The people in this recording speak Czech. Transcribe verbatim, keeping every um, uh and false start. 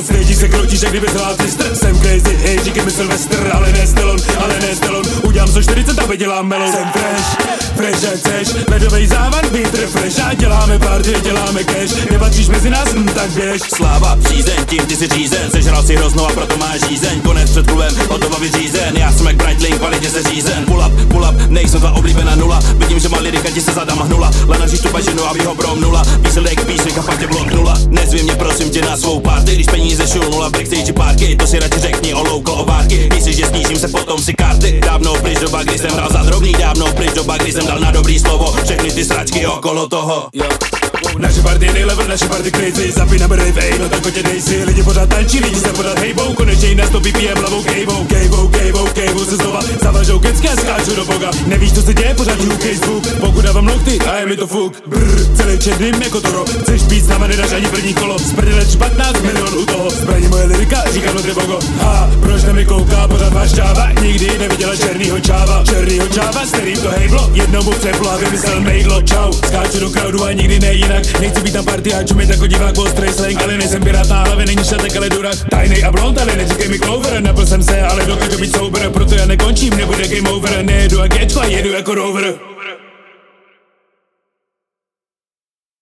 stage se krotíš, jak kdyby zlát mistr. Jsem crazy, hej, říkej mi Sylvester, ale ne Stallone, ale ne Stallone. Udělám sto čtyřicet a vydělám melon. Jsem fresh, fresh jak chceš, ledovej závan, vítr fresh. A děláme party, děláme cash, nepatříš mezi nás, hm, tak běž. Sláva, přízeň, tím ty si řízen, sežral si hroznou a proto máš žízeň. Konec před klubem, hotovo vyřízen, já jsem jak Brightlink, kvalitně se řízen. Pull up, pull up, nejsem tvá oblíbená nula, vidím, že má lirika ti se zadama hnula. Lena tu bažinu, aby ho bromnula, výsledek písek a pak tě bloknula. Nezvi mě prosím tě na svou party, když peníze šulnula, backstage parky, to si radši řekni o local ovárky. Myslíš, že snížím se potom si karty, dávno pryč doba, kdy jsem hrál za drobný, dávno pryč doba, kdy jsem dal na dobrý slovo, všechny ty sračky okolo toho. Naše party nejlevel, naše party crazy, zapínáme rave, ej, no tak pojďte dej si. Lidi pořád tančí, lidi se pořád hejbou, konečně na sto B P M hlavou kejvou, kejvou, kejvou, kejvou se znova, zavažou kecky a skáču do boga. Nevíš, co se děje, pořád žiju Facebook, pokud dávám lokty a je mi to fuk. Brr, celý černým jako toro, chceš být s náma, nedáš ani první kolo, z prdele patnáct milion u toho, zbraní moje lirika, říkám do Trebogo. Ha, proč na mi kouká, pořád váš čáva, nikdy neviděla černýho čáva, černýho čáva, s kterým to hejblo, jednou mu přeplo a vymyslel mejdlo, čau, skáču do crowdu a nikdy ne jinak, nechci být na party a čumit jako divák, ostrý slang, ale nejsem pirát na hlavě, není šatek, ale durak, tajnej a blond, ale neříkej mi Clover, napil jsem se, ale dokážu být sober, proto já nekončím, nebude game over, nejedu a gečko a jedu jako rover.